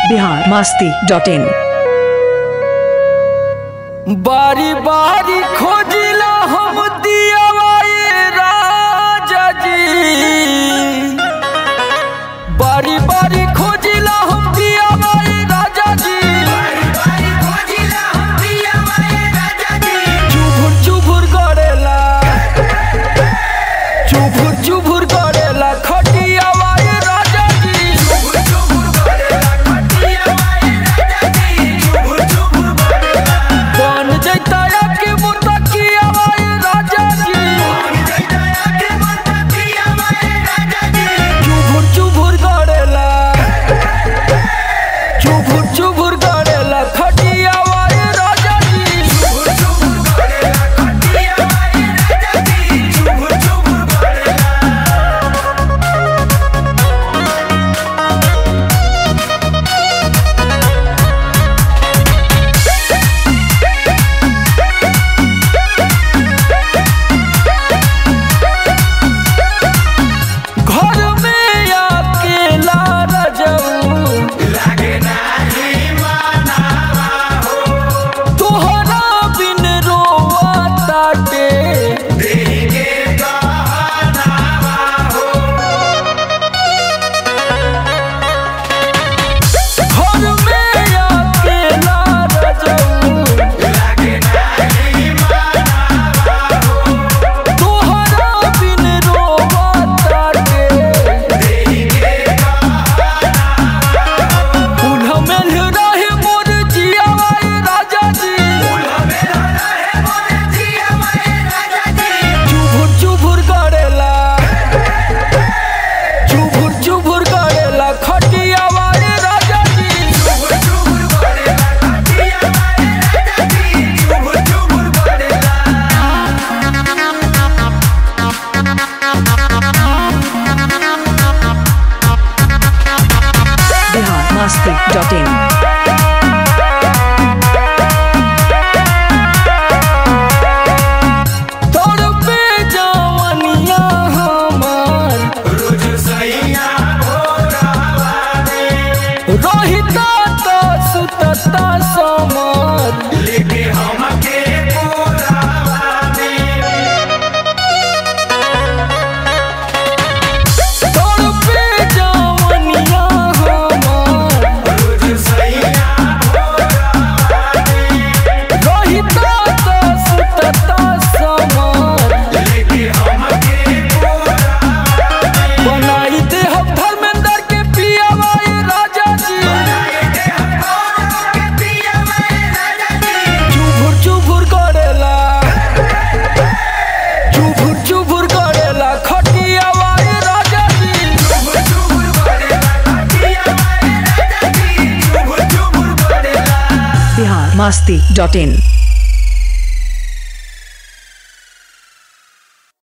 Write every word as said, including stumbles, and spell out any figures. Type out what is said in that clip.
बिहार मस्ती डॉट इन। बारी बारी खोजिला हम दियावाए राजा जी, बारी बारी खोजिला हम दियावाए राजा जी, बारी बारी खोजिला हम दियावाए राजा जी। चुभुर चुभुर करेला चुभुर चुभुर करेला खटियावाए राजा जी, चुभुर चुभुर करेला खटियावाए राजा जी, चुभुर चुभुर करेला बन जैताया के मुतकियावाए राजा जी, बन जैताया के मुतकियावाए राजा जी। चुभुर चुभुर करेला चुभुर चुभुर करेला खटियावाए राजा जी, चुभुर चुभुर करेला खटियावाए राजा जी, चुभुर चुभुर करेला। घर में अकेला रजऊ लागे नाही मनावा हो, तोहरा बिन रोवा ताटे देखे कहनावा हो। घर में अकेला रजऊ लागे नाही मनावा हो, तोहरा बिन रोवा ताटे उल्हा में रहे मोर जियावाए राजा जी, उल्हा में रहे मोर जियावाए राजा जी। चुभुर चुभुर करेला चुभुर चुभुर करेला खटियावाए राजा जी, चुभुर चुभुर करेला खटियावाए राजा जी, चुभुर चुभुर करेला। बिहार मस्ती डॉट इन। तड़पे जवनिया हमार रोज सैया भोरावा में, रहिता त सुतता समर लेके हमके भोरावा में। तड़पे जवनिया हमार रोज सैया भोरावा में, रहिता त सुतता समर लेके हमके भोरावा में। बनाई दे हम धर्मेंद्र के पियावाए राजा जी, बनाई दे हम गौरव के पियावाए राजा जी। चुभुर चुभुर करेला चुभुर चुभुर करेला खटियावाए राजा जी, चुभुर चुभुर करेला खटियावाए राजा जी, चुभुर चुभुर करेला। बिहार मस्ती डॉट इन।